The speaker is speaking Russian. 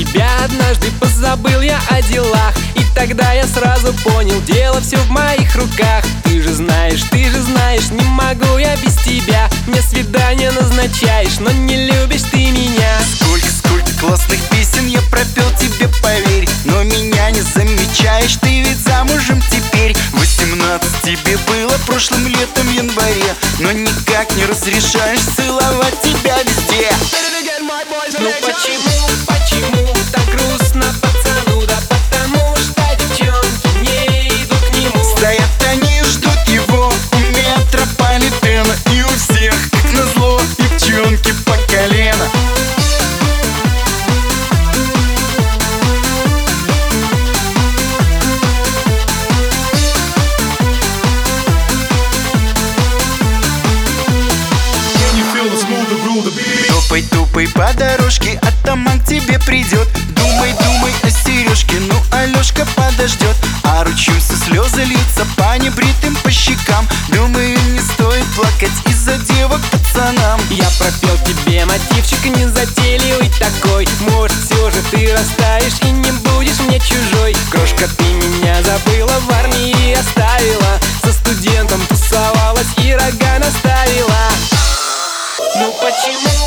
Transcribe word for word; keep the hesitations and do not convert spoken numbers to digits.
тебя однажды позабыл я о делах, и тогда я сразу понял, дело все в моих руках. Ты же знаешь, ты же знаешь, не могу я без тебя. Мне свидание назначаешь, но не любишь ты меня. Сколько, сколько классных песен я пропел тебе, поверь, но меня не замечаешь, ты ведь замужем теперь. Восемнадцать тебе было прошлым летом в январе, но никак не разрешаешь целовать тебя везде. Ну почему, почему так грустно пацану? Да потому что девчонки не идут к нему. Стоят они, ждут его у метрополитена, и у всех, как назло, девчонки по колено. Топай, топай по дорожке, атаман к тебе придет. Думай, думай о сережке, ну Алешка подождет. А ручьемся слезы льются по небритым по щекам. Думаю, не стоит плакать из-за девок пацанам. Я пропел тебе мотивчик незатейливый такой. Может, все же ты растаешь и не будешь мне чужой. Крошка, ты меня забыла, в армии оставила, со студентом тусовалась и рога наставила. Ну почему?